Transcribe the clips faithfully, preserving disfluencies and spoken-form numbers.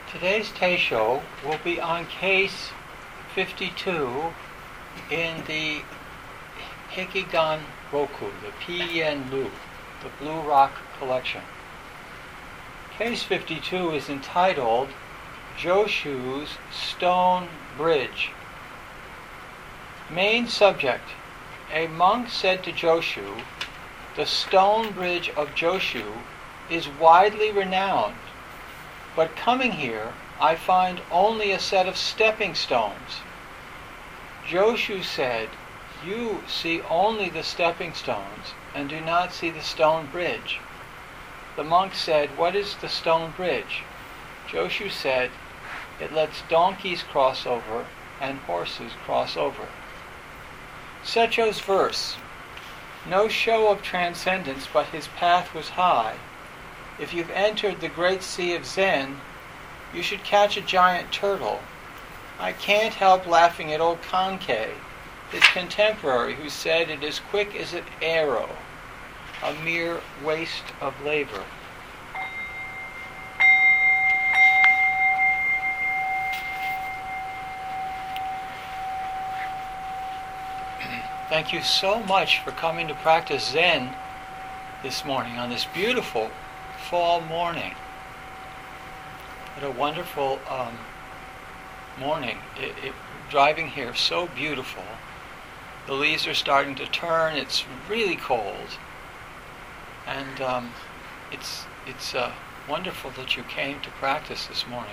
Today's Teisho will be on case fifty-two in the Hekigan Roku, the Piyen Lu, the Blue Rock Collection. Case fifty-two is entitled Joshu's Stone Bridge. Main subject: a monk said to Joshu, "The stone bridge of Joshu is widely renowned, but coming here I find only a set of stepping stones." Joshu said, "You see only the stepping stones and do not see the stone bridge." The monk said, "What is the stone bridge?" Joshu said, "It lets donkeys cross over and horses cross over." Secho's verse: "No show of transcendence, but his path was high. If you've entered the great sea of Zen, you should catch a giant turtle. I can't help laughing at old Kankei, his contemporary, who said it is quick as an arrow, a mere waste of labor." Thank you so much for coming to practice Zen this morning on this beautiful fall morning. What a wonderful um, morning. It, it, driving here, so beautiful. The leaves are starting to turn. It's really cold. And um, it's, it's uh, wonderful that you came to practice this morning.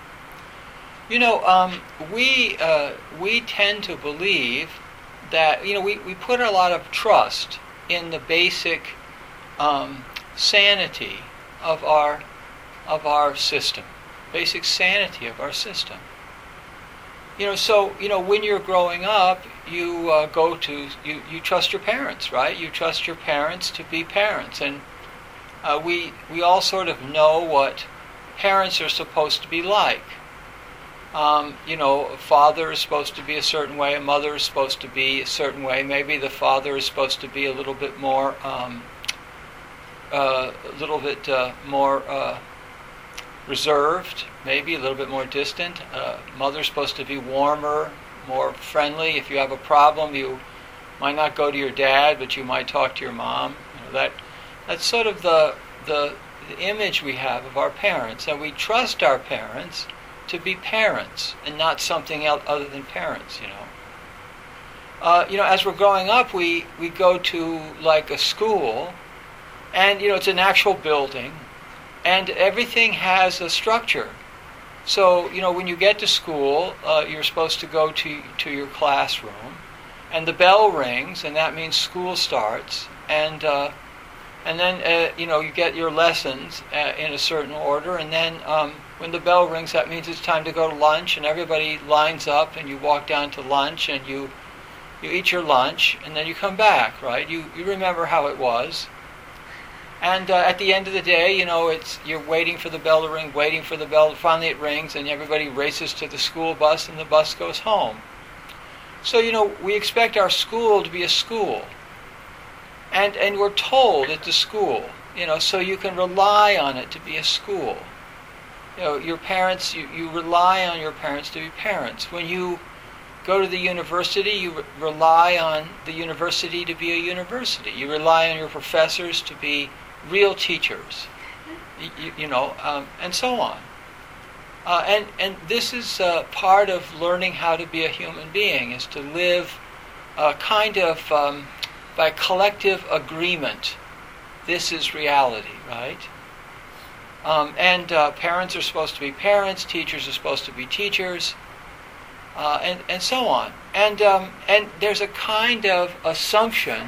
You know, um, we, uh, we tend to believe that, you know, we, we put a lot of trust in the basic um, sanity of our of our system, basic sanity of our system. You know, so you know when you're growing up, you uh, go to you, you trust your parents, right? You trust your parents to be parents, and uh, we we all sort of know what parents are supposed to be like. Um, you know, a father is supposed to be a certain way, a mother is supposed to be a certain way. Maybe the father is supposed to be a little bit more, um, uh, a little bit uh, more uh, reserved, maybe a little bit more distant. Uh, mother's supposed to be warmer, more friendly. If you have a problem, you might not go to your dad, but you might talk to your mom. You know, that that's sort of the, the the image we have of our parents, and we trust our parents to be parents and not something else other than parents, you know. Uh, you know, as we're growing up, we, we go to like a school, and you know it's an actual building, and everything has a structure. So you know when you get to school, uh, you're supposed to go to to your classroom, and the bell rings, and that means school starts, and uh, and then uh, you know you get your lessons uh, in a certain order, and then um, when the bell rings, that means it's time to go to lunch, and everybody lines up, and you walk down to lunch, and you you eat your lunch, and then you come back, right? You you remember how it was. And uh, at the end of the day, you know, it's you're waiting for the bell to ring, waiting for the bell. Finally, it rings, and everybody races to the school bus, and the bus goes home. So you know, we expect our school to be a school, and and we're told it's a school, you know, so you can rely on it to be a school. You know, your parents, you, you rely on your parents to be parents. When you go to the university, you re- rely on the university to be a university. You rely on your professors to be real teachers, you, you, you know, um, and so on. Uh, and, and this is uh, part of learning how to be a human being, is to live uh, kind of um, by collective agreement. This is reality, right? Um, and uh, parents are supposed to be parents, teachers are supposed to be teachers, uh, and, and so on. And um, and there's a kind of assumption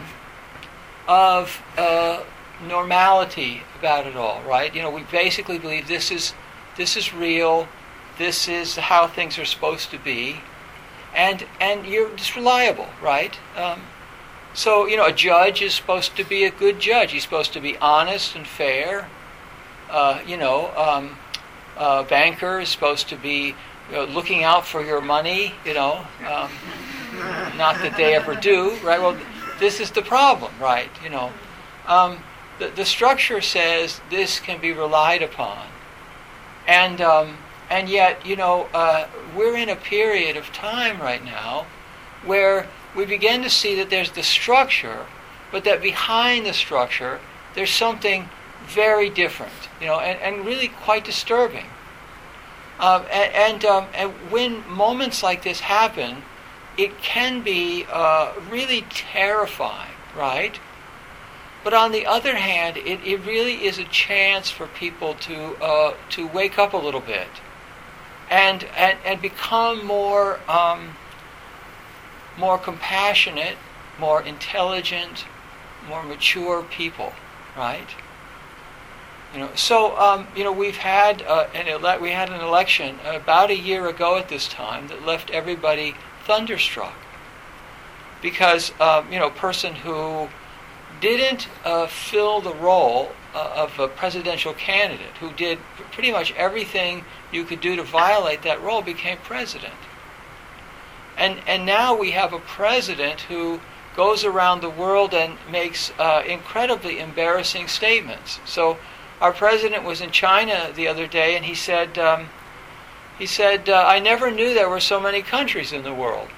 of uh, normality about it all, right? You know, we basically believe this is this is real, this is how things are supposed to be, and and you're just reliable, right? Um, so you know, a judge is supposed to be a good judge. He's supposed to be honest and fair. Uh, you know, um, a banker is supposed to be you know, looking out for your money, you know, um, not that they ever do, right? Well, this is the problem, right? You know, um, the, the structure says this can be relied upon. And um, and yet, you know, uh, we're in a period of time right now where we begin to see that there's the structure, but that behind the structure, there's something very different, you know, and, and really quite disturbing. Um, and and, um, and when moments like this happen, it can be uh, really terrifying, right? But on the other hand, it, it really is a chance for people to uh, to wake up a little bit and and, and become more um, more compassionate, more intelligent, more mature people, right? You know, so um, you know we've had uh, an ele- we had an election about a year ago at this time that left everybody thunderstruck because um, you know, a person who didn't uh, fill the role uh, of a presidential candidate, who did pretty much everything you could do to violate that role, became president. And and now we have a president who goes around the world and makes uh, incredibly embarrassing statements. So our president was in China the other day, and he said, um, he said, uh, I never knew there were so many countries in the world.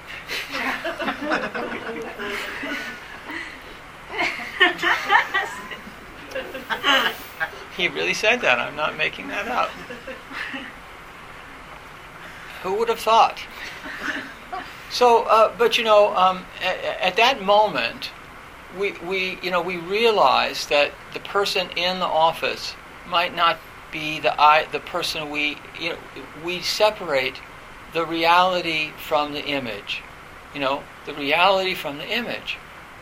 He really said that. I'm not making that up. Who would have thought? So, uh, but you know, um, at, at that moment, we we you know we realized that the person in the office might not be the I, the person we you know we separate the reality from the image, you know, the reality from the image,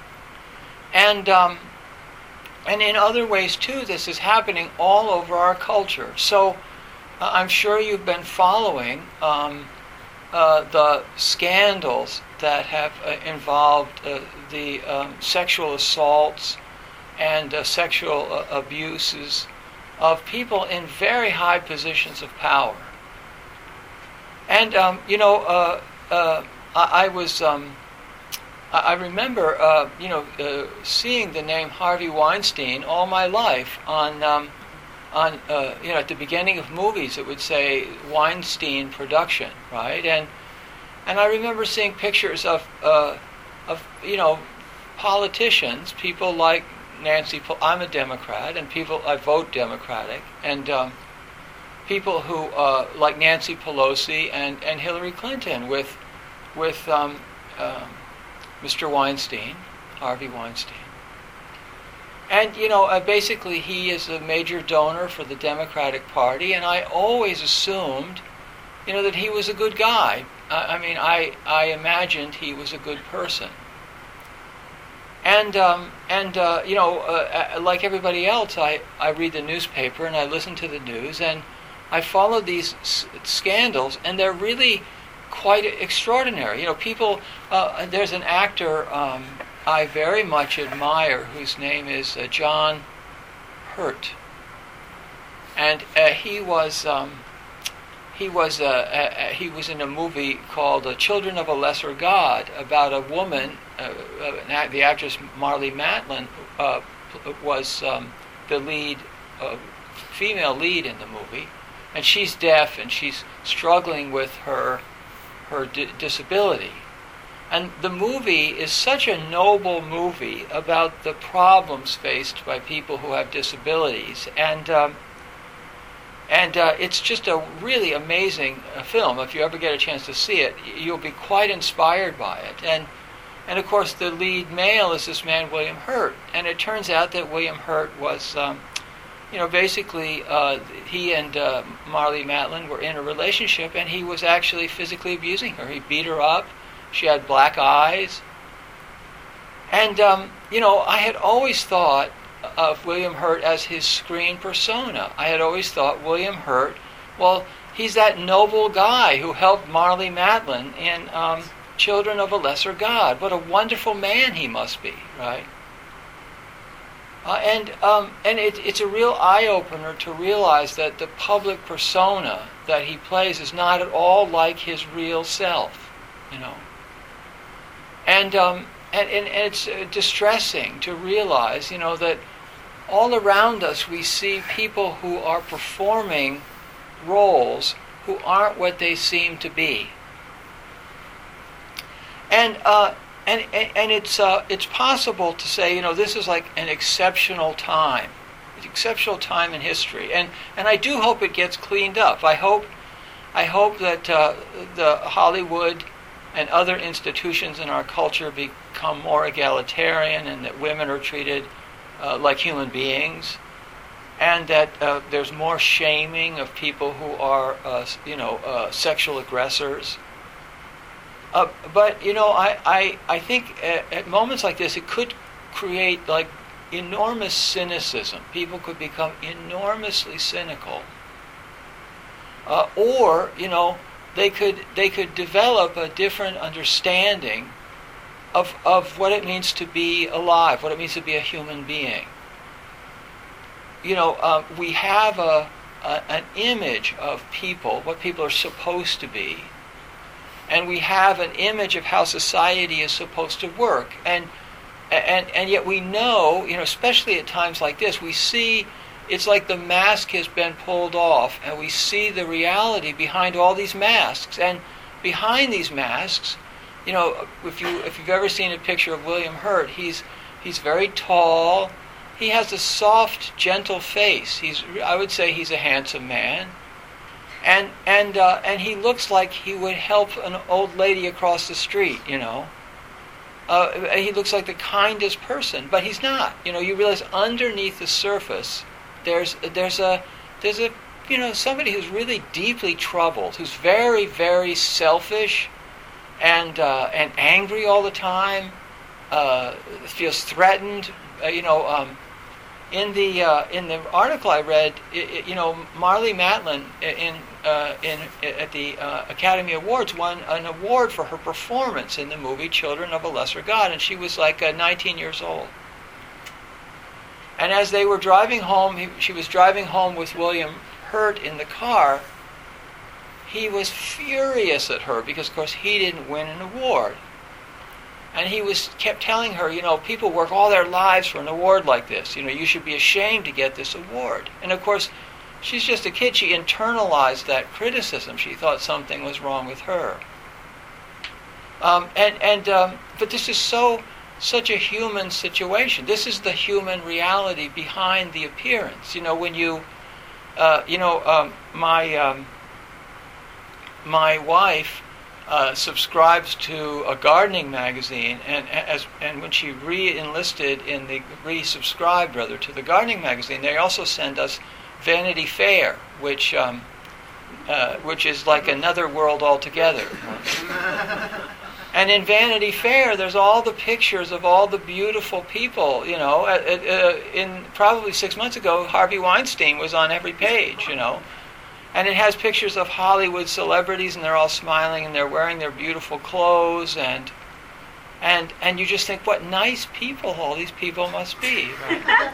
and um, and in other ways too, this is happening all over our culture. So, uh, I'm sure you've been following um, uh, the scandals that have uh, involved uh, the um, sexual assaults and uh, sexual uh, abuses of people in very high positions of power. And um, you know, uh, uh, I, I was, um, I, I remember, uh, you know, uh, seeing the name Harvey Weinstein all my life on, um, on, uh, you know, at the beginning of movies it would say Weinstein production, right? And and I remember seeing pictures of, uh, of you know, politicians, people like Nancy. I'm a Democrat, and people I vote Democratic, and um, people who uh, like Nancy Pelosi and, and Hillary Clinton with with um, uh, Mister Weinstein, Harvey Weinstein, and you know uh, basically he is a major donor for the Democratic Party, and I always assumed, you know, that he was a good guy. I, I mean, I I imagined he was a good person. And, um, and uh, you know, uh, like everybody else, I, I read the newspaper and I listen to the news and I follow these s- scandals, and they're really quite extraordinary. You know, people, uh, there's an actor um, I very much admire whose name is uh, John Hurt. And uh, he was... Um, He was uh, uh, he was in a movie called uh, Children of a Lesser God, about a woman. Uh, uh, the actress Marlee Matlin uh, was um, the lead, uh, female lead in the movie, and she's deaf and she's struggling with her her di- disability. And the movie is such a noble movie about the problems faced by people who have disabilities, and. Um, And uh, it's just a really amazing uh, film. If you ever get a chance to see it, you'll be quite inspired by it. And, and of course, the lead male is this man, William Hurt. And it turns out that William Hurt was, um, you know, basically uh, he and uh, Marlee Matlin were in a relationship, and he was actually physically abusing her. He beat her up. She had black eyes. And, um, you know, I had always thought of William Hurt as his screen persona. I had always thought William Hurt, well, he's that noble guy who helped Marlee Matlin in um, Children of a Lesser God. What a wonderful man he must be, right? Uh, and um, and it, it's a real eye-opener to realize that the public persona that he plays is not at all like his real self, you know. And um, And, and, and it's uh, distressing to realize, you know, that all around us we see people who are performing roles who aren't what they seem to be. And uh, and and it's uh, it's possible to say, you know, this is like an exceptional time, an exceptional time in history, and and I do hope it gets cleaned up. I hope I hope that uh, the Hollywood and other institutions in our culture become more egalitarian, and that women are treated uh, like human beings, and that uh, there's more shaming of people who are, uh, you know, uh, sexual aggressors. Uh, but, you know, I, I, I think at, at moments like this, it could create, like, enormous cynicism. People could become enormously cynical. Uh, or, you know, they could they could develop a different understanding of of what it means to be alive, what it means to be a human being. You know, uh, we have a, a an image of people, what people are supposed to be, and we have an image of how society is supposed to work, and and and yet we know, you know, especially at times like this, we see. It's like the mask has been pulled off, and we see the reality behind all these masks. And behind these masks, you know, if you if you've ever seen a picture of William Hurt, he's he's very tall. He has a soft, gentle face. He's I would say he's a handsome man, and and uh, and he looks like he would help an old lady across the street. You know, uh, he looks like the kindest person, but he's not. You know, you realize underneath the surface. There's there's a there's a you know somebody who's really deeply troubled, who's very very selfish, and uh, and angry all the time, uh, feels threatened. Uh, you know, um, in the uh, in the article I read, it, it, you know, Marlee Matlin in uh, in at the uh, Academy Awards won an award for her performance in the movie Children of a Lesser God, and she was like uh, nineteen years old. And as they were driving home, he, she was driving home with William Hurt in the car. He was furious at her because, of course, he didn't win an award. And he was kept telling her, you know, people work all their lives for an award like this. You know, you should be ashamed to get this award. And, of course, she's just a kid. She internalized that criticism. She thought something was wrong with her. Um, and and um, but this is so... such a human situation. This is the human reality behind the appearance. You know, when you, uh, you know, um, my um, my wife uh, subscribes to a gardening magazine, and as and when she re-enlisted in the re-subscribed rather to the gardening magazine, they also send us Vanity Fair, which um, uh, which is like another world altogether. And in Vanity Fair, there's all the pictures of all the beautiful people, you know. Uh, uh, in probably six months ago, Harvey Weinstein was on every page, you know. And it has pictures of Hollywood celebrities, and they're all smiling, and they're wearing their beautiful clothes, and and and you just think, what nice people all these people must be, right?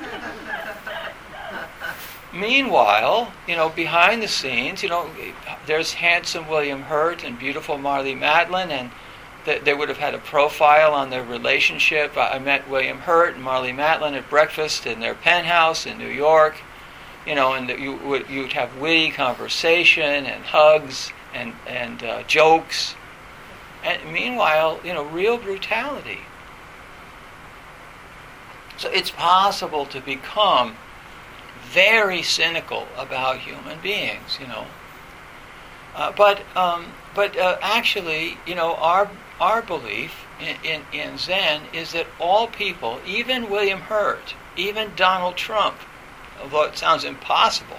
Meanwhile, you know, behind the scenes, you know, there's handsome William Hurt and beautiful Marlee Matlin, and they would have had a profile on their relationship. I met William Hurt and Marlee Matlin at breakfast in their penthouse in New York, you know, and you would you'd have witty conversation and hugs and and uh, jokes, and meanwhile, you know, real brutality. So it's possible to become very cynical about human beings, you know. Uh, but um, but uh, actually, you know, our our belief in, in, in Zen is that all people, even William Hurt, even Donald Trump, although it sounds impossible,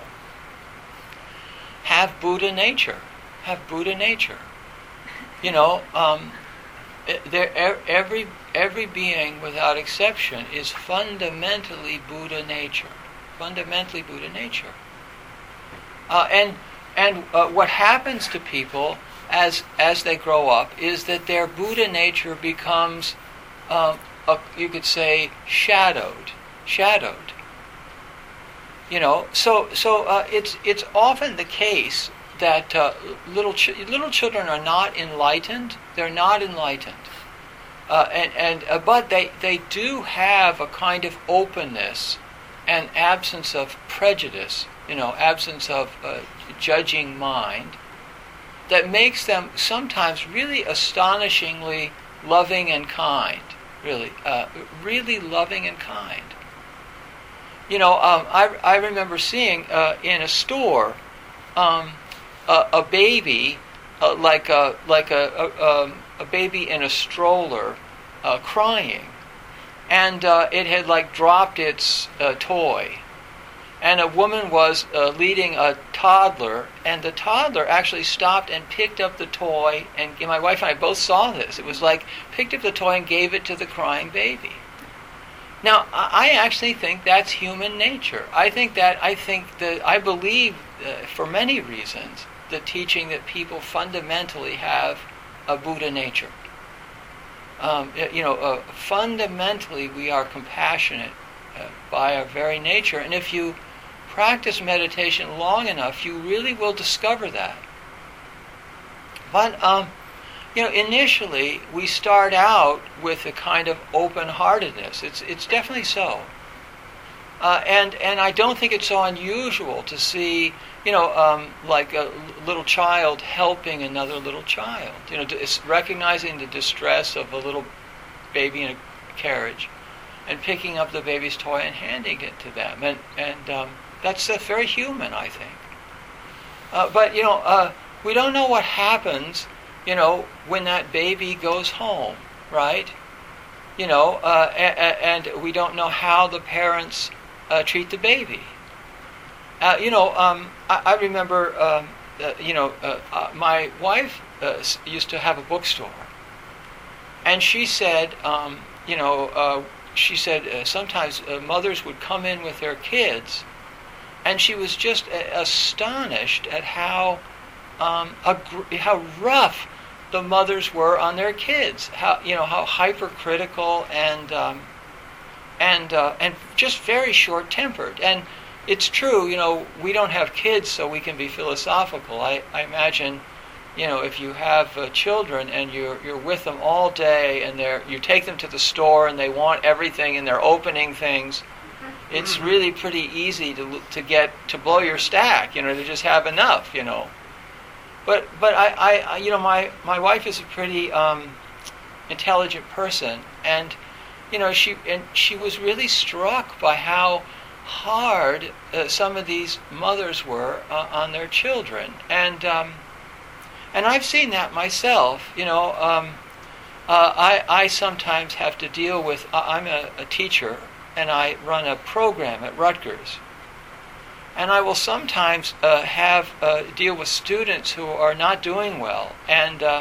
have Buddha nature, have Buddha nature. You know, um, every every being without exception is fundamentally Buddha nature, fundamentally Buddha nature, uh, and. And uh, what happens to people as as they grow up is that their Buddha nature becomes, um, a, you could say, shadowed, shadowed. You know, so so uh, it's it's often the case that uh, little ch- little children are not enlightened. They're not enlightened, uh, and and uh, but they they do have a kind of openness and absence of prejudice. You know, absence of uh, judging mind, that makes them sometimes really astonishingly loving and kind. Really, uh, really loving and kind. You know, um, I, I remember seeing uh, in a store um, a, a baby, uh, like a like a a, um, a baby in a stroller, uh, crying, and uh, it had like dropped its uh, toy, and a woman was uh, leading a toddler, and the toddler actually stopped and picked up the toy, and my wife and I both saw this. It was like picked up the toy and gave it to the crying baby. Now, I actually think that's human nature. I think that, I think that, I believe, uh, for many reasons, the teaching that people fundamentally have a Buddha nature. Um, you know, uh, fundamentally we are compassionate uh, by our very nature, and if you practice meditation long enough, you really will discover that. But, um, you know, initially we start out with a kind of open-heartedness. It's it's definitely so. Uh, and and I don't think it's so unusual to see, you know, um, like a little child helping another little child. You know, it's recognizing the distress of a little baby in a carriage, and picking up the baby's toy and handing it to them. And and um, that's uh, very human, I think. Uh, but you know, uh, we don't know what happens, you know, when that baby goes home, right? You know, uh, and, and we don't know how the parents uh, treat the baby. Uh, you know, um, I, I remember, um, uh, you know, uh, uh, my wife uh, used to have a bookstore, and she said, um, you know, uh, she said uh, sometimes uh, mothers would come in with their kids, and she was just uh, astonished at how um, ag- how rough the mothers were on their kids, how you know how hypercritical and um, and uh, and just very short-tempered. And it's true, you know, we don't have kids, so we can be philosophical. I, I imagine, you know, if you have uh, children and you're you're with them all day, and they're you take them to the store and they want everything and they're opening things, it's really pretty easy to to get to blow your stack, you know, to just have enough, you know. But but I, I you know my, my wife is a pretty um, intelligent person, and you know she and she was really struck by how hard uh, some of these mothers were uh, on their children, and um, and I've seen that myself. You know, um, uh, I I sometimes have to deal with. Uh, I'm a, a teacher, and I run a program at Rutgers. And I will sometimes uh, have uh, deal with students who are not doing well, and uh,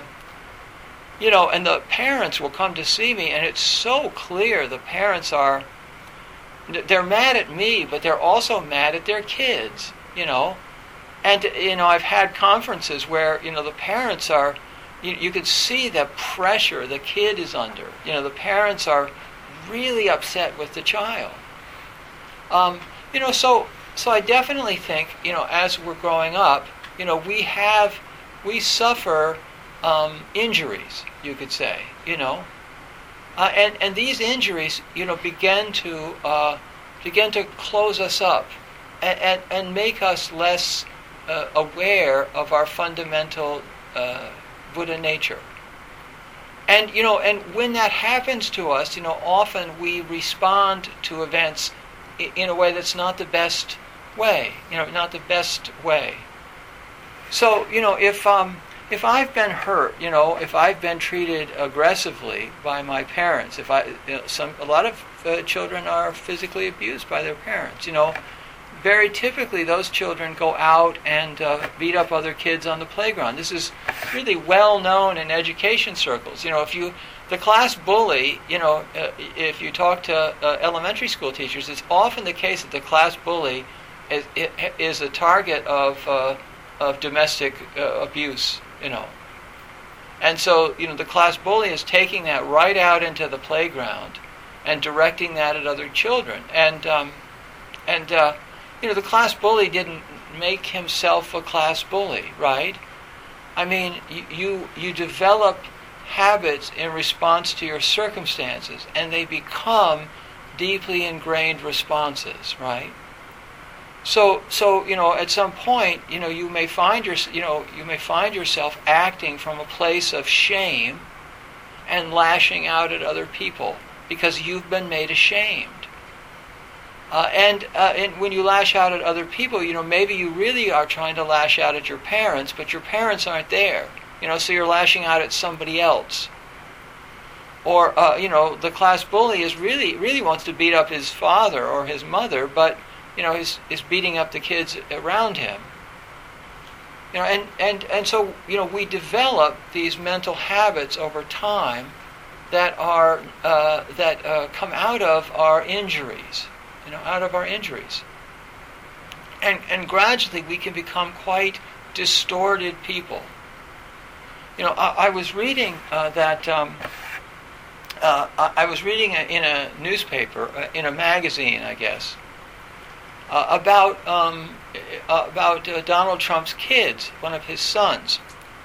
you know, and the parents will come to see me, and it's so clear the parents are they're mad at me, but they're also mad at their kids, you know. And you know, I've had conferences where you know the parents are, you, you can see the pressure the kid is under. You know, the parents are really upset with the child. Um, you know, so. So I definitely think, you know, as we're growing up, you know, we have, we suffer um, injuries, you could say, you know, uh, and and these injuries, you know, begin to uh, begin to close us up, and and, and make us less uh, aware of our fundamental uh, Buddha nature. And you know, and when that happens to us, you know, often we respond to events in a way that's not the best way, you know, not the best way. So, you know, if um, if I've been hurt, you know, if I've been treated aggressively by my parents, if I, you know, some, a lot of uh, children are physically abused by their parents, you know, very typically those children go out and uh, beat up other kids on the playground. This is really well known in education circles. You know, if you The class bully, you know, uh, if you talk to uh, elementary school teachers, it's often the case that the class bully is, is a target of uh, of domestic uh, abuse, you know. And so, you know, the class bully is taking that right out into the playground and directing that at other children. And, um, and uh, you know, the class bully didn't make himself a class bully, right? I mean, you you, you develop habits in response to your circumstances, and they become deeply ingrained responses, right? So, so you know, at some point, you know, you may find your, you know, you may find yourself acting from a place of shame and lashing out at other people because you've been made ashamed. Uh, and, uh, and when you lash out at other people, you know, maybe you really are trying to lash out at your parents, but your parents aren't there. You know, so you're lashing out at somebody else. Or, uh, you know, the class bully is really, really wants to beat up his father or his mother, but, you know, he's, is beating up the kids around him. You know, and, and, and so, you know, we develop these mental habits over time that are, uh, that uh, come out of our injuries. You know, out of our injuries. And and gradually we can become quite distorted people. You know, I, I was reading uh, that, um, uh, I was reading in a newspaper, uh, in a magazine, I guess, uh, about, um, uh, about uh, Donald Trump's kids, one of his sons.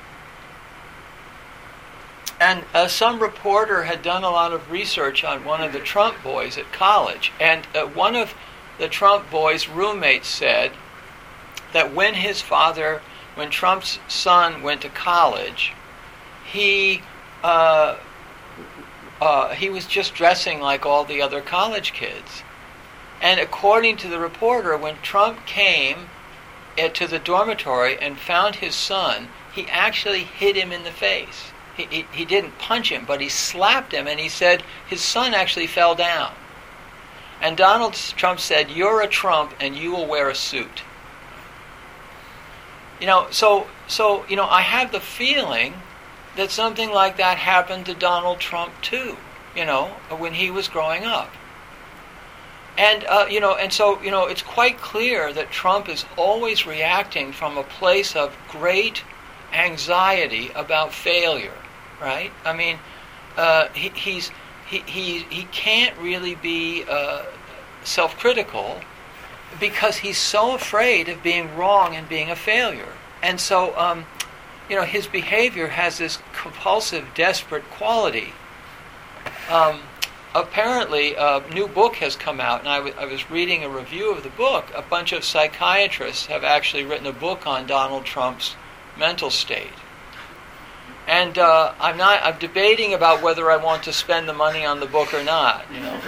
And uh, some reporter had done a lot of research on one of the Trump boys at college. And uh, one of the Trump boys' roommates said that when his father, when Trump's son went to college, he uh, uh, he was just dressing like all the other college kids. And according to the reporter, when Trump came uh, to the dormitory and found his son, he actually hit him in the face. He, he, he didn't punch him, but he slapped him, and he said his son actually fell down. And Donald Trump said, "You're a Trump, and you will wear a suit." You know, so, so you know, I have the feeling that something like that happened to Donald Trump too, you know, when he was growing up. And, uh, you know, and so, you know, it's quite clear that Trump is always reacting from a place of great anxiety about failure. Right? I mean, uh, he, he's he, he he can't really be uh, self-critical because he's so afraid of being wrong and being a failure. And so, um, you know, his behavior has this compulsive, desperate quality. Um, apparently, a new book has come out, and I, w- I was reading a review of the book. A bunch of psychiatrists have actually written a book on Donald Trump's mental state. And uh, I'm not. I'm debating about whether I want to spend the money on the book or not. You know.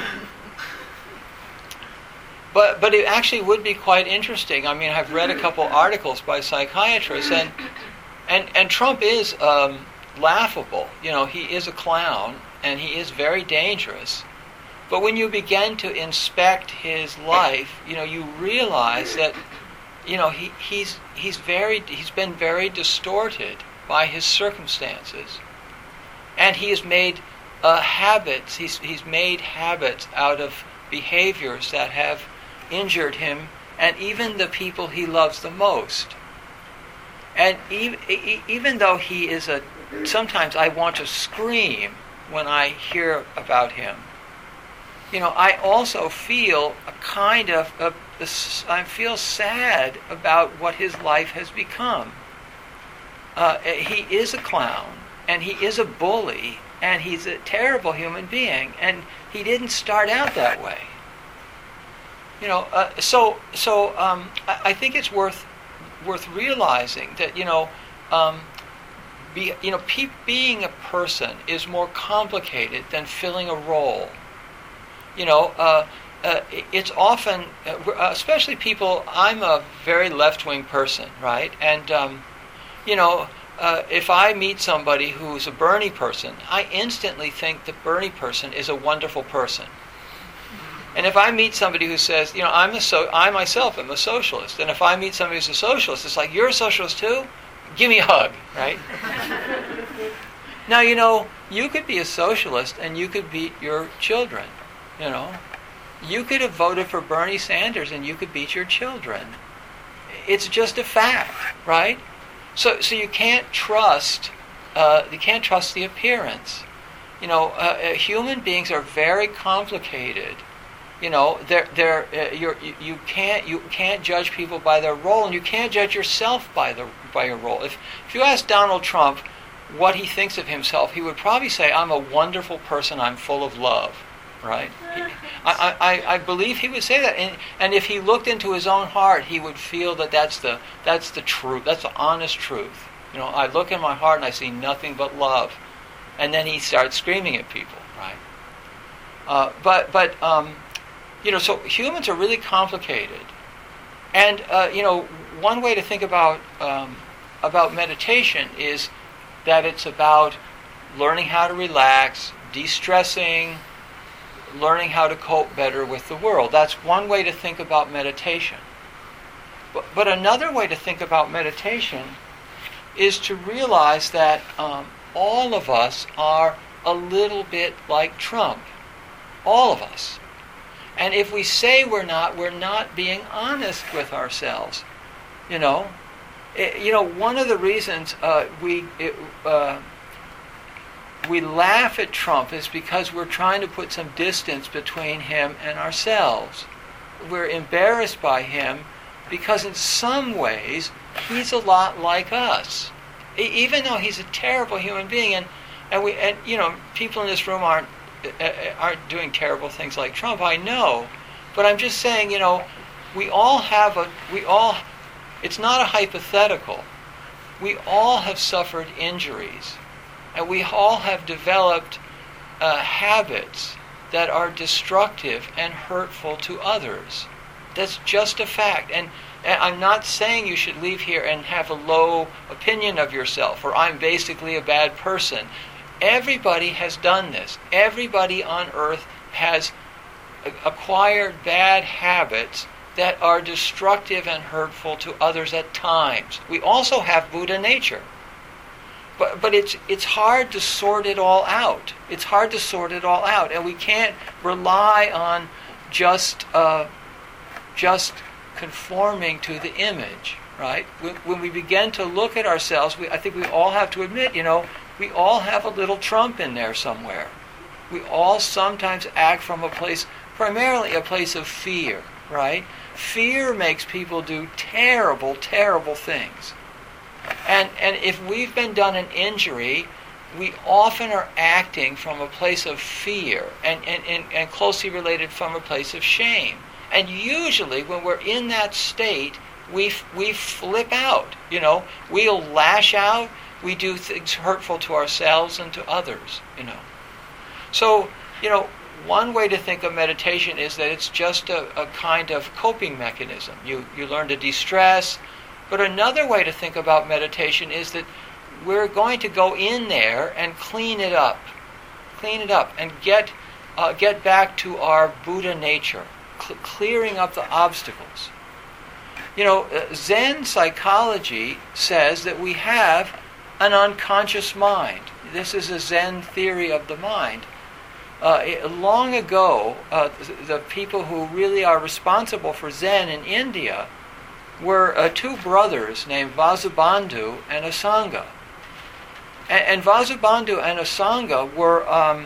But but it actually would be quite interesting. I mean, I've read a couple articles by psychiatrists, and and and Trump is um, laughable. You know, he is a clown, and he is very dangerous. But when you begin to inspect his life, you know, you realize that, you know, he he's he's very he's been very distorted by his circumstances, and he has made uh, habits. He's he's made habits out of behaviors that have injured him, and even the people he loves the most. And even even though he is a, sometimes I want to scream when I hear about him. You know, I also feel a kind of a, a, I feel sad about what his life has become. Uh, he is a clown, and he is a bully, and he's a terrible human being, and he didn't start out that way. You know, uh, so so um, I, I think it's worth worth realizing that you know, um, be, you know, pe- being a person is more complicated than filling a role. You know, uh, uh, it's often, uh, especially people. I'm a very left-wing person, right, and. Um, You know, uh, if I meet somebody who's a Bernie person, I instantly think the Bernie person is a wonderful person. And if I meet somebody who says, you know, I'm a so I myself am a socialist, and if I meet somebody who's a socialist, it's like, you're a socialist too? Give me a hug, right? Now, you know, you could be a socialist and you could beat your children, you know. You could have voted for Bernie Sanders and you could beat your children. It's just a fact, right? So, so you can't trust. Uh, you can't trust the appearance. You know, uh, uh, human beings are very complicated. You know, they're they're uh, you're, you you can't you can't judge people by their role, and you can't judge yourself by the by your role. If if you ask Donald Trump what he thinks of himself, he would probably say, "I'm a wonderful person. I'm full of love." right? He, I, I, I believe he would say that, and, and if he looked into his own heart, he would feel that that's the that's the truth, that's the honest truth. You know, I look in my heart and I see nothing but love, and then he starts screaming at people, right? Uh, but but um, you know, so humans are really complicated, and uh, you know, one way to think about um, about meditation is that it's about learning how to relax, de-stressing, learning how to cope better with the world. That's one way to think about meditation. But, but another way to think about meditation is to realize that um, all of us are a little bit like Trump. All of us. And if we say we're not, we're not being honest with ourselves. You know? It, you know, one of the reasons uh, we... It, uh, we laugh at Trump is because we're trying to put some distance between him and ourselves. We're embarrassed by him because in some ways he's a lot like us. E- even though he's a terrible human being, and, and we and you know people in this room aren't uh, aren't doing terrible things like Trump, I know, but I'm just saying, you know, we all have a we all it's not a hypothetical. We all have suffered injuries. And we all have developed uh, habits that are destructive and hurtful to others. That's just a fact. And, and I'm not saying you should leave here and have a low opinion of yourself, or I'm basically a bad person. Everybody has done this. Everybody on earth has acquired bad habits that are destructive and hurtful to others at times. We also have Buddha nature. But but it's it's hard to sort it all out. It's hard to sort it all out, and we can't rely on just uh, just conforming to the image, right? When, when we begin to look at ourselves, we, I think we all have to admit, you know, we all have a little Trump in there somewhere. We all sometimes act from a place, primarily a place of fear, right? Fear makes people do terrible, terrible things. And and if we've been done an injury, we often are acting from a place of fear and, and, and, and closely related from a place of shame. And usually when we're in that state, we we flip out. You know, we'll lash out, we do things hurtful to ourselves and to others, you know. So, you know, one way to think of meditation is that it's just a, a kind of coping mechanism. You you learn to de-stress. But another way to think about meditation is that we're going to go in there and clean it up, clean it up, and get uh, get back to our Buddha nature, cl- clearing up the obstacles. You know, uh, Zen psychology says that we have an unconscious mind. This is a Zen theory of the mind. Uh, it, long ago, uh, the, the people who really are responsible for Zen in India were uh, two brothers named Vasubandhu and Asanga. And, and Vasubandhu and Asanga were um,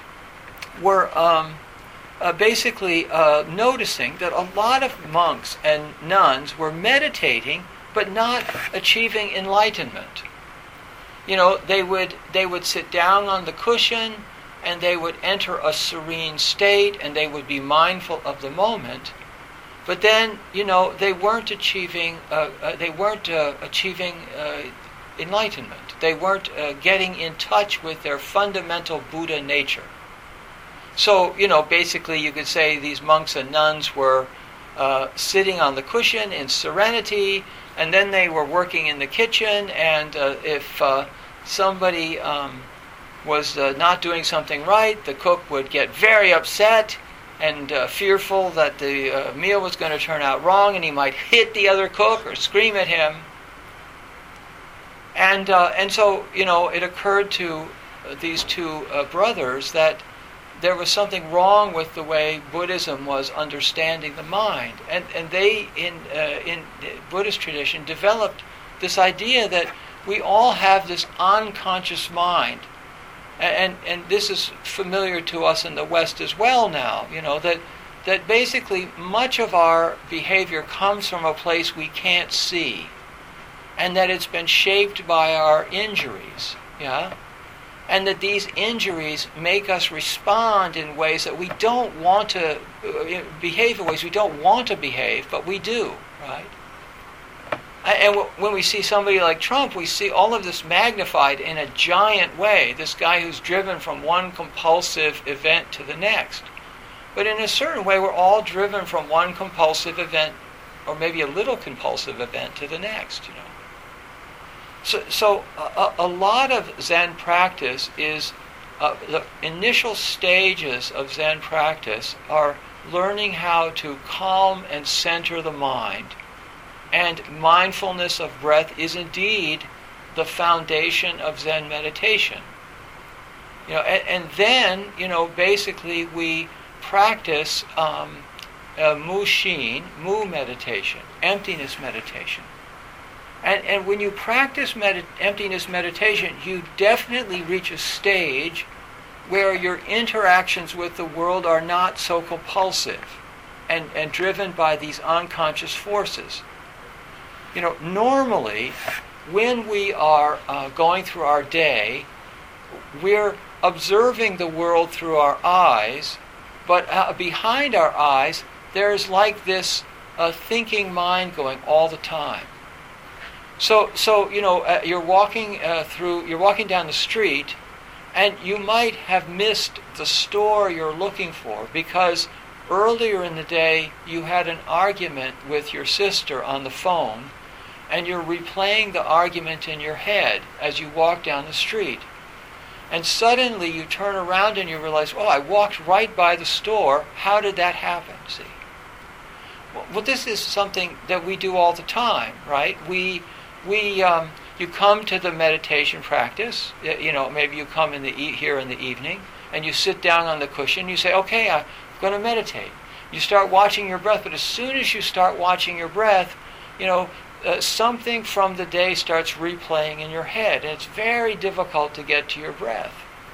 were um, uh, basically uh, noticing that a lot of monks and nuns were meditating but not achieving enlightenment. You know, they would they would sit down on the cushion and they would enter a serene state and they would be mindful of the moment. But then, you know, they weren't achieving. Uh, uh, they weren't uh, achieving uh, enlightenment. They weren't uh, getting in touch with their fundamental Buddha nature. So, you know, basically, you could say these monks and nuns were uh, sitting on the cushion in serenity, and then they were working in the kitchen. And uh, if uh, somebody um, was uh, not doing something right, the cook would get very upset and uh, fearful that the uh, meal was going to turn out wrong, and he might hit the other cook or scream at him. And uh, and so, you know, it occurred to uh, these two uh, brothers that there was something wrong with the way Buddhism was understanding the mind, and and they in uh, in Buddhist tradition developed this idea that we all have this unconscious mind. And and this is familiar to us in the West as well now, you know, that that basically much of our behavior comes from a place we can't see, and that it's been shaped by our injuries, yeah? and that these injuries make us respond in ways that we don't want to uh, behave in ways we don't want to behave, but we do, right? And w- when we see somebody like Trump, we see all of this magnified in a giant way, this guy who's driven from one compulsive event to the next. But in a certain way, we're all driven from one compulsive event, or maybe a little compulsive event, to the next, you know. So, so a, a lot of Zen practice is, uh, the initial stages of Zen practice are learning how to calm and center the mind. And mindfulness of breath is indeed the foundation of Zen meditation. You know, and, and then, you know, basically we practice um, uh, Mushin, Mu meditation, emptiness meditation. And, and when you practice med- emptiness meditation, you definitely reach a stage where your interactions with the world are not so compulsive and, and driven by these unconscious forces. You know, normally, when we are uh, going through our day, we're observing the world through our eyes, but uh, behind our eyes, there's like this uh, thinking mind going all the time. So, so you know, uh, you're walking uh, through, you're walking down the street, and you might have missed the store you're looking for because earlier in the day you had an argument with your sister on the phone, and you're replaying the argument in your head as you walk down the street. And suddenly you turn around and you realize, oh, I walked right by the store. How did that happen? See? Well, well this is something that we do all the time, right? We, we, um, you come to the meditation practice. You know, maybe you come in the e- here in the evening, and you sit down on the cushion. You say, okay, I'm going to meditate. You start watching your breath, but as soon as you start watching your breath, you know, Uh, something from the day starts replaying in your head, and it's very difficult to get to your breath.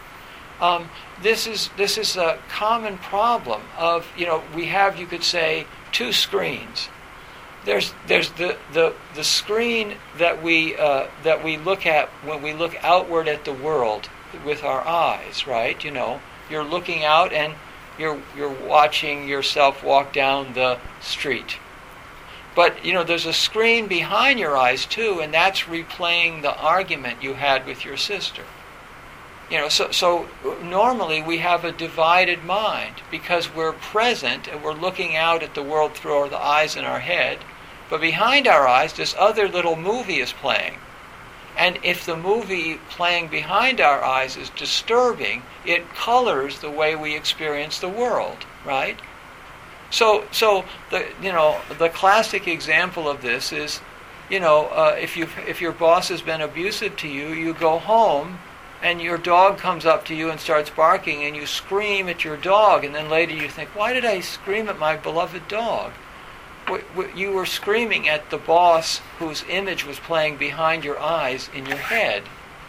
Um, this is this is a common problem of, you know, we have, you could say, two screens. There's there's the the, the screen that we uh, that we look at when we look outward at the world with our eyes, right? You know, you're looking out and you're you're watching yourself walk down the street. But, you know, there's a screen behind your eyes, too, and that's replaying the argument you had with your sister. You know, so, so normally we have a divided mind because we're present and we're looking out at the world through the eyes in our head, but behind our eyes, this other little movie is playing. And if the movie playing behind our eyes is disturbing, it colors the way we experience the world, right? So, so the you know the classic example of this is, you know, uh, if you if your boss has been abusive to you, you go home, and your dog comes up to you and starts barking, and you scream at your dog, and then later you think, why did I scream at my beloved dog? You were screaming at the boss whose image was playing behind your eyes in your head,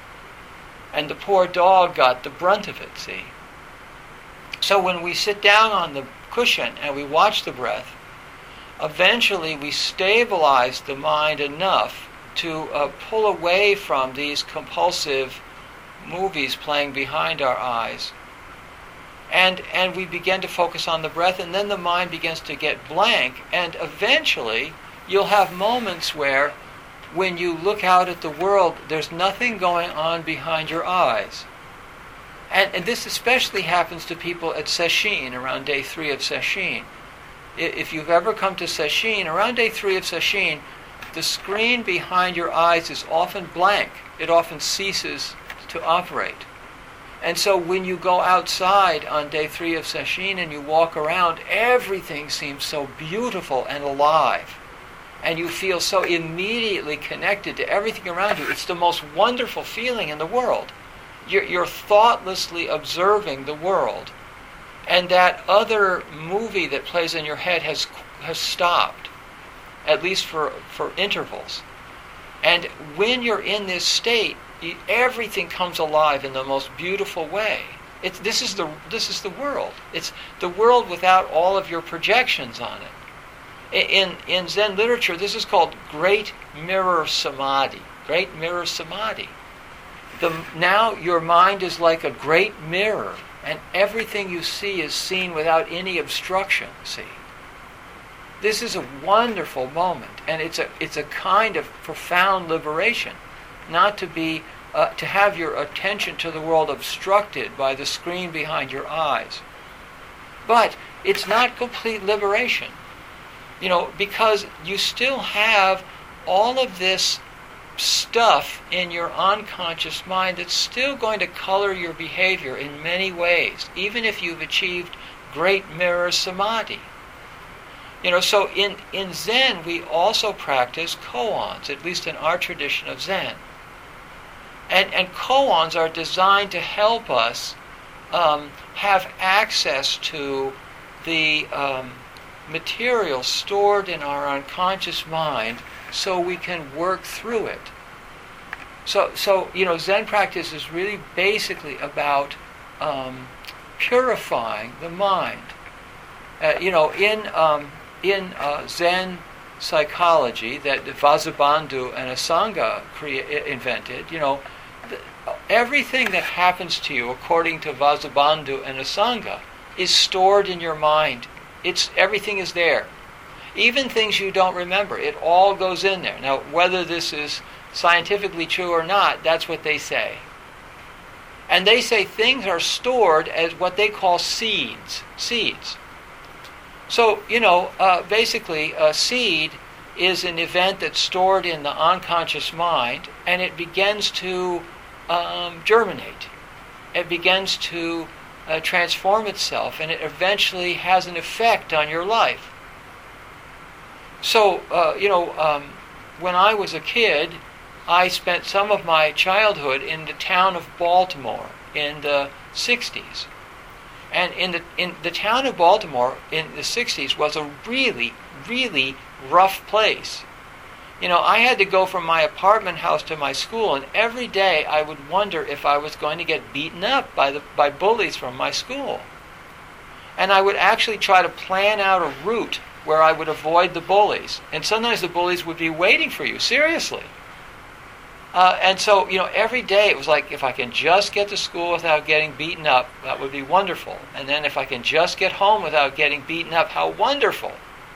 and the poor dog got the brunt of it. See. So when we sit down on the cushion and we watch the breath, eventually we stabilize the mind enough to uh, pull away from these compulsive movies playing behind our eyes, and and we begin to focus on the breath, and then the mind begins to get blank, and eventually you'll have moments where when you look out at the world, there's nothing going on behind your eyes. And, and this especially happens to people at Sesshin, around day three of Sesshin. If you've ever come to Sesshin, around day three of Sesshin, the screen behind your eyes is often blank. It often ceases to operate. And so when you go outside on day three of Sesshin and you walk around, everything seems so beautiful and alive. And you feel so immediately connected to everything around you. It's the most wonderful feeling in the world. You're, you're thoughtlessly observing the world, and that other movie that plays in your head has has stopped, at least for, for intervals. And when you're in this state, you, everything comes alive in the most beautiful way. It's, this is the this is the world. It's the world without all of your projections on it. In in Zen literature, this is called Great Mirror Samadhi. Great Mirror Samadhi. the, now your mind is like a great mirror, and everything you see is seen without any obstruction, see. This is a wonderful moment, and it's a it's a kind of profound liberation, not to be uh, to have your attention to the world obstructed by the screen behind your eyes. But it's not complete liberation, you know, because you still have all of this stuff in your unconscious mind that's still going to color your behavior in many ways, even if you've achieved great mirror samadhi. You know, so in, in Zen, we also practice koans, at least in our tradition of Zen. And, and koans are designed to help us um, have access to the um, material stored in our unconscious mind so we can work through it. So, so you know, Zen practice is really basically about um, purifying the mind. Uh, you know, in... Um, In uh, Zen psychology that Vasubandhu and Asanga crea- invented, you know, the, everything that happens to you, according to Vasubandhu and Asanga, is stored in your mind. It's everything is there, even things you don't remember. It all goes in there. Now, whether this is scientifically true or not, that's what they say. And they say things are stored as what they call seeds. Seeds. So, you know, uh, basically a seed is an event that's stored in the unconscious mind, and it begins to um, germinate. It begins to uh, transform itself, and it eventually has an effect on your life. So, uh, you know, um, when I was a kid, I spent some of my childhood in the town of Baltimore in the sixties. And in the in the town of Baltimore in the sixties was a really, really rough place. You know, I had to go from my apartment house to my school, and every day I would wonder if I was going to get beaten up by the by bullies from my school. And I would actually try to plan out a route where I would avoid the bullies. And sometimes the bullies would be waiting for you, seriously. Uh, and so, you know, every day it was like, if I can just get to school without getting beaten up, that would be wonderful. And then if I can just get home without getting beaten up, how wonderful.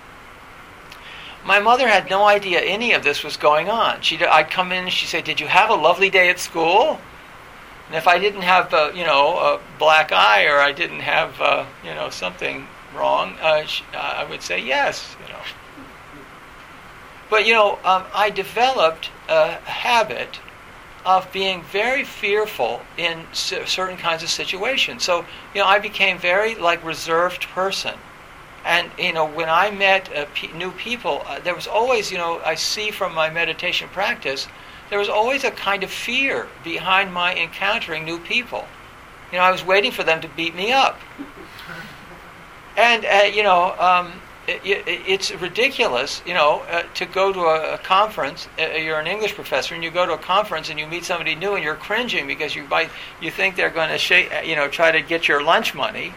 My mother had no idea any of this was going on. She'd, I'd come in and she'd say, "Did you have a lovely day at school?" And if I didn't have, uh, you know, a black eye, or I didn't have, uh, you know, something wrong, uh, she, uh, I would say yes, you know. But, you know, um, I developed a habit of being very fearful in c- certain kinds of situations. So, you know, I became very, like, reserved person. And, you know, when I met uh, p- new people, uh, there was always, you know, I see from my meditation practice, there was always a kind of fear behind my encountering new people. You know, I was waiting for them to beat me up. And, uh, you know, um, it, it, it's ridiculous, you know, uh, to go to a, a conference. Uh, you're an English professor, and you go to a conference and you meet somebody new, and you're cringing because you might, you think they're going to, sh- you know, try to get your lunch money.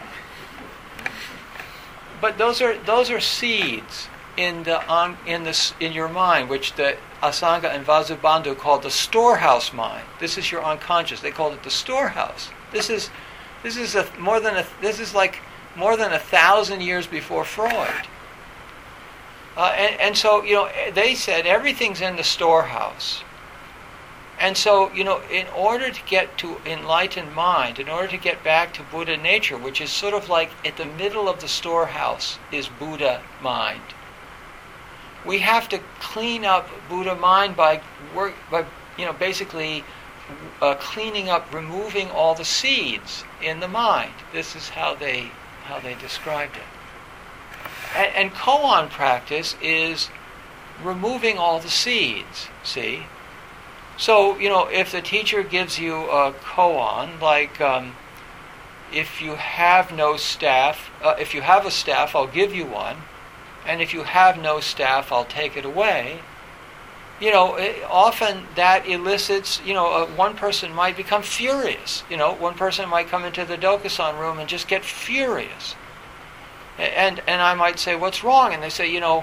But those are those are seeds in the on, in the in your mind, which the Asanga and Vasubandhu called the storehouse mind. This is your unconscious. They called it the storehouse. This is this is a more than a this is like more than a thousand years before Freud. Uh, and, and so, you know, they said everything's in the storehouse. And so, you know, in order to get to enlightened mind, in order to get back to Buddha nature, which is sort of like at the middle of the storehouse is Buddha mind, we have to clean up Buddha mind by work, by you know, basically uh, cleaning up, removing all the seeds in the mind. This is how they how they described it. And, and koan practice is removing all the seeds. See. So, you know, if the teacher gives you a koan, like um, if you have no staff, uh, if you have a staff, I'll give you one, and if you have no staff, I'll take it away. You know, it, often that elicits, you know, uh, one person might become furious. You know, one person might come into the Dokusan room and just get furious. And, and I might say, "What's wrong?" And they say, you know,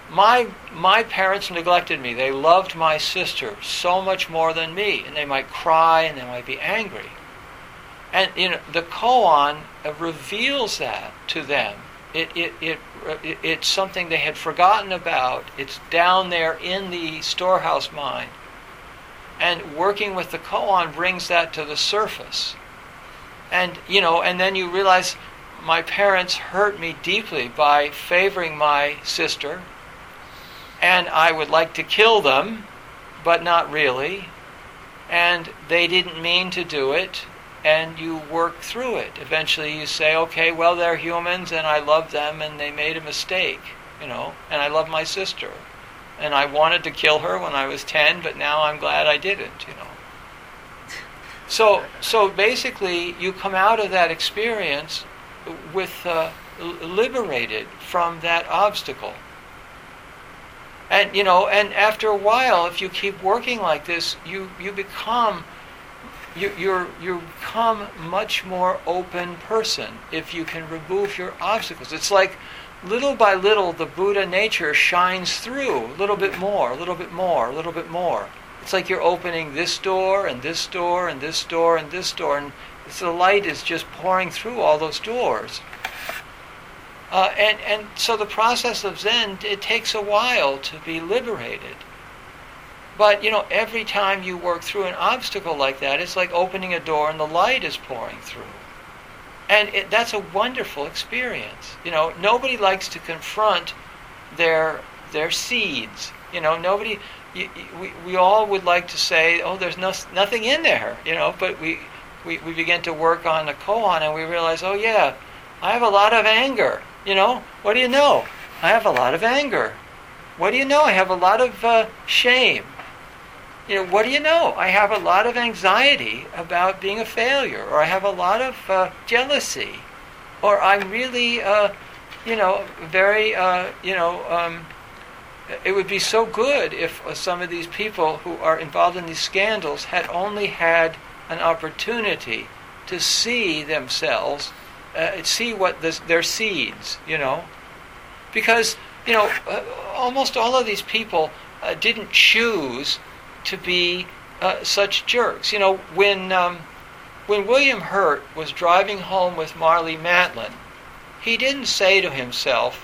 my my parents neglected me. They loved my sister so much more than me, and they might cry and they might be angry. And you know, the koan uh, reveals that to them. It, it, it, it, it's something they had forgotten about. It's down there in the storehouse mind. And working with the koan brings that to the surface. And, you know, and then you realize my parents hurt me deeply by favoring my sister. And I would like to kill them, but not really. And they didn't mean to do it. And you work through it. Eventually you say, okay, well, they're humans and I love them and they made a mistake, you know, and I love my sister. And I wanted to kill her when I was ten, but now I'm glad I didn't, you know. So so basically you come out of that experience with uh, liberated from that obstacle. And, you know, and after a while, if you keep working like this, you, you become... You, you're you become much more open person if you can remove your obstacles. It's like little by little the Buddha nature shines through a little bit more, a little bit more, a little bit more. It's like you're opening this door and this door and this door and this door, and it's, the light is just pouring through all those doors. Uh, and, and so the process of Zen, it takes a while to be liberated. But, you know, every time you work through an obstacle like that, it's like opening a door and the light is pouring through. And it, that's a wonderful experience. You know, nobody likes to confront their their seeds. You know, nobody, you, we, we all would like to say, oh, there's no, nothing in there, you know, but we, we, we begin to work on the koan and we realize, oh, yeah, I have a lot of anger. You know, what do you know? I have a lot of anger. What do you know? I have a lot of uh, shame. You know, what do you know? I have a lot of anxiety about being a failure, or I have a lot of uh, jealousy, or I'm really, uh, you know, very, uh, you know, um, it would be so good if uh, some of these people who are involved in these scandals had only had an opportunity to see themselves, uh, see what this, their seeds, you know, because, you know, uh, almost all of these people uh, didn't choose to be uh, such jerks. You know, when um, when William Hurt was driving home with Marlee Matlin, he didn't say to himself,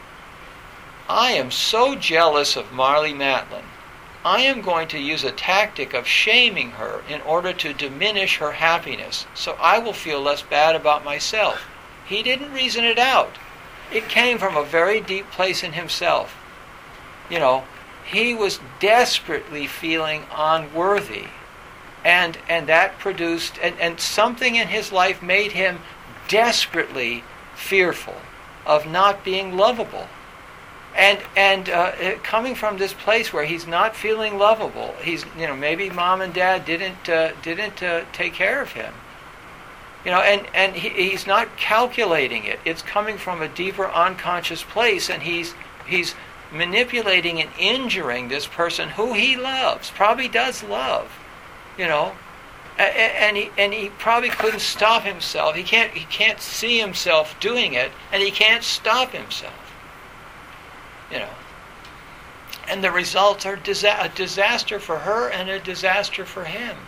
I am so jealous of Marlee Matlin, I am going to use a tactic of shaming her in order to diminish her happiness, so I will feel less bad about myself. He didn't reason it out. It came from a very deep place in himself. You know, he was desperately feeling unworthy. And and that produced, and, and something in his life made him desperately fearful of not being lovable. And and uh, coming from this place where he's not feeling lovable, he's, you know, maybe mom and dad didn't uh, didn't uh, take care of him. You know, and, and he, he's not calculating it. It's coming from a deeper unconscious place, and he's he's manipulating and injuring this person who he loves, probably does love, you know, and he and he probably couldn't stop himself. He can't he can't see himself doing it, and he can't stop himself, you know. And the results are disa- a disaster for her and a disaster for him,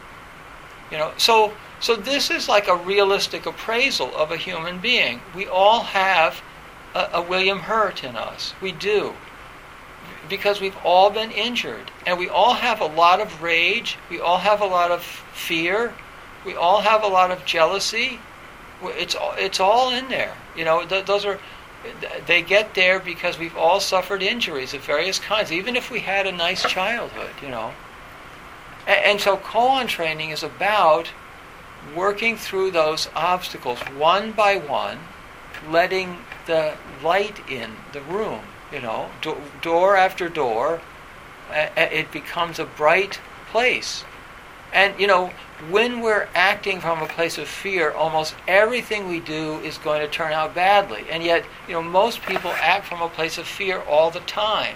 you know. So so this is like a realistic appraisal of a human being. We all have A, a William Hurt in us. We do. Because we've all been injured. And we all have a lot of rage. We all have a lot of fear. We all have a lot of jealousy. It's, it's all in there. You know, th- those are, they get there because we've all suffered injuries of various kinds, even if we had a nice childhood, you know. And, and so koan training is about working through those obstacles one by one, letting the light in the room, you know, do- door after door, uh, it becomes a bright place. And, you know, when we're acting from a place of fear, almost everything we do is going to turn out badly. And yet, you know, most people act from a place of fear all the time.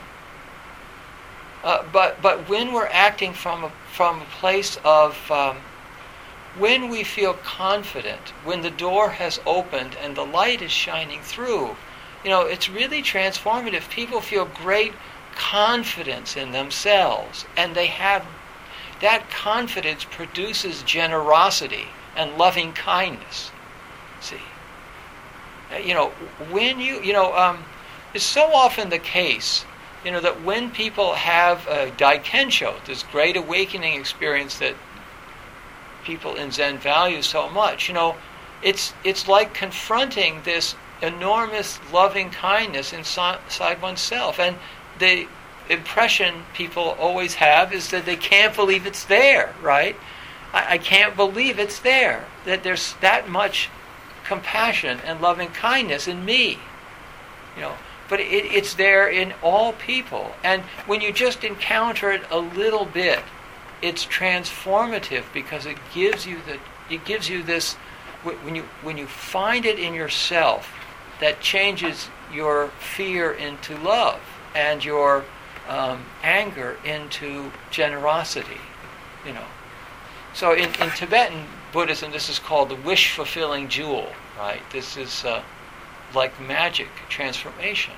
Uh, but but when we're acting from a, from a place of um, when we feel confident, when the door has opened and the light is shining through, you know, it's really transformative. People feel great confidence in themselves, and they have that confidence produces generosity and loving kindness. See, you know, when you, you know, um, it's so often the case, you know, that when people have a Daikensho, this great awakening experience that people in Zen value so much, you know, it's it's like confronting this enormous loving kindness inside oneself, and the impression people always have is that they can't believe it's there, right? I, I can't believe it's there, that there's that much compassion and loving kindness in me, you know. But it, it's there in all people, and when you just encounter it a little bit, it's transformative because it gives you the it gives you this when you when you find it in yourself, that changes your fear into love and your um, anger into generosity, you know. So in, in Tibetan Buddhism, this is called the wish-fulfilling jewel, right? This is uh, like magic transformation.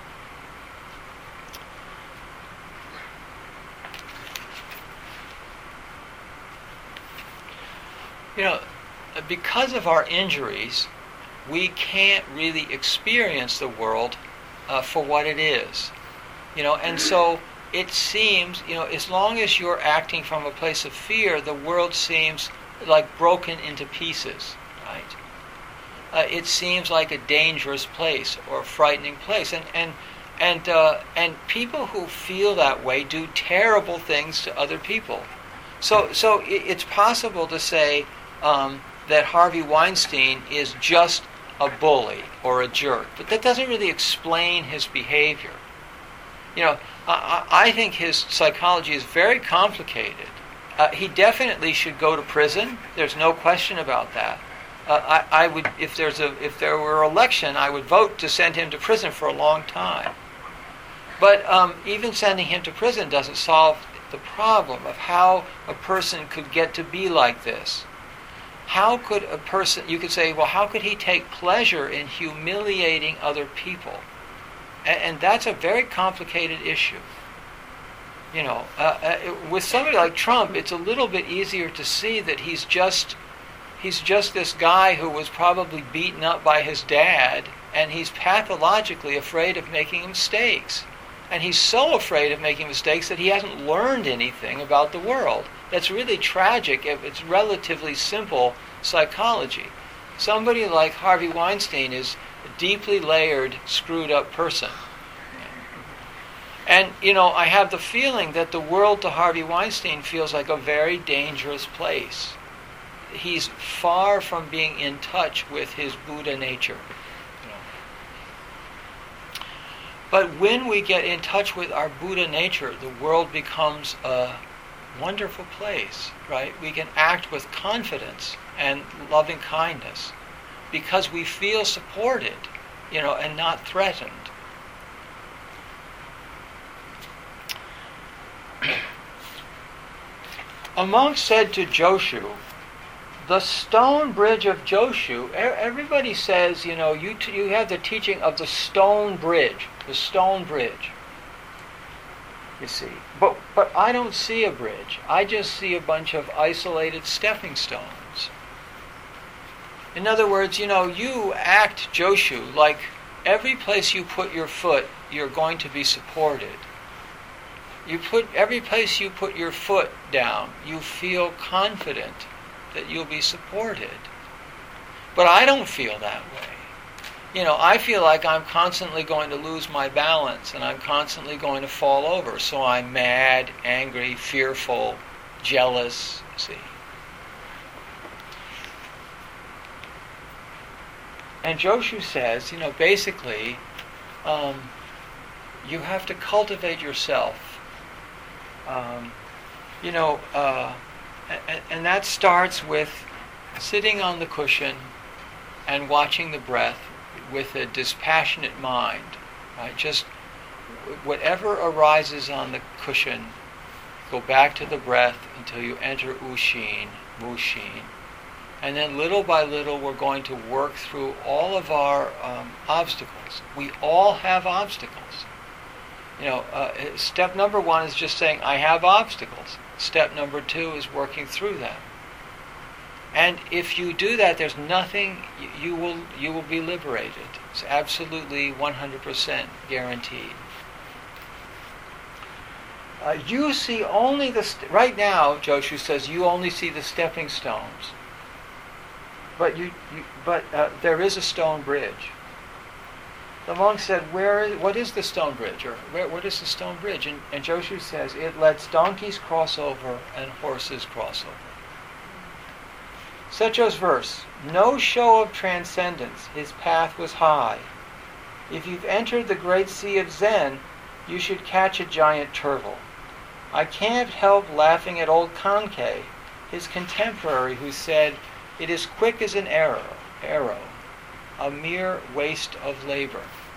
You know, because of our injuries, we can't really experience the world uh, for what it is. You know, and so it seems, you know, as long as you're acting from a place of fear, the world seems like broken into pieces, right? Uh, it seems like a dangerous place or a frightening place, and and and uh, and people who feel that way do terrible things to other people. So so it, it's possible to say um, that Harvey Weinstein is just a bully or a jerk, but that doesn't really explain his behavior. You know, I, I think his psychology is very complicated. Uh, he definitely should go to prison. There's no question about that. Uh, I, I would, if there's a, if there were an election, I would vote to send him to prison for a long time. But um, even sending him to prison doesn't solve the problem of how a person could get to be like this. How could a person, you could say, well, how could he take pleasure in humiliating other people? And, and that's a very complicated issue. You know, uh, uh, with somebody like Trump, it's a little bit easier to see that he's just, he's just this guy who was probably beaten up by his dad, and he's pathologically afraid of making mistakes. And he's so afraid of making mistakes that he hasn't learned anything about the world. That's really tragic if it's relatively simple psychology. Somebody like Harvey Weinstein is a deeply layered, screwed up person. And, you know, I have the feeling that the world to Harvey Weinstein feels like a very dangerous place. He's far from being in touch with his Buddha nature. But when we get in touch with our Buddha nature, the world becomes a wonderful place, right? We can act with confidence and loving kindness because we feel supported, you know, and not threatened. A monk said to Joshu, the stone bridge of Joshu, everybody says, you know, you t- you have the teaching of the stone bridge, the stone bridge, you see. But, but I don't see a bridge. I just see a bunch of isolated stepping stones. In other words, you know, you act, Joshu, like every place you put your foot, you're going to be supported. You put every place you put your foot down, you feel confident that you'll be supported. But I don't feel that way. You know, I feel like I'm constantly going to lose my balance and I'm constantly going to fall over. So I'm mad, angry, fearful, jealous, see. And Joshu says, you know, basically, um, you have to cultivate yourself. Um, you know, uh, and, and that starts with sitting on the cushion and watching the breath with a dispassionate mind. Right? Just whatever arises on the cushion, go back to the breath until you enter Ushin, Mushin, And then little by little, we're going to work through all of our um, obstacles. We all have obstacles. You know, uh, step number one is just saying, I have obstacles. Step number two is working through them. And if you do that, there's nothing, you will you will be liberated. It's absolutely one hundred percent guaranteed. Uh, you see only the, st- right now, Joshu says, you only see the stepping stones. But you, you but uh, there is a stone bridge. The monk said, "Where is? What is the stone bridge? Or where, what is the stone bridge?" And, and Joshu says, "It lets donkeys cross over and horses cross over." Secho's verse: "No show of transcendence. His path was high. If you've entered the great sea of Zen, you should catch a giant turtle. I can't help laughing at old Kankei, his contemporary, who said, 'It is quick as an arrow, arrow, a mere waste of labor.'"